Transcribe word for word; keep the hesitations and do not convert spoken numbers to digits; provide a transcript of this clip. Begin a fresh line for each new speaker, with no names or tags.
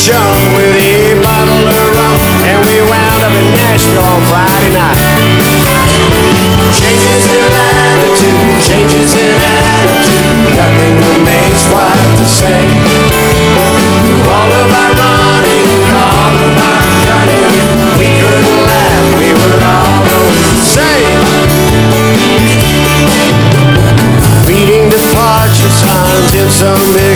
chum with a bottle of rum, and we wound up in Nashville on Friday night. Changes in attitude, changes in attitude, nothing remains quite the same. All of our running, all of our gunning, we couldn't laugh, we were all the same. Reading departure signs in some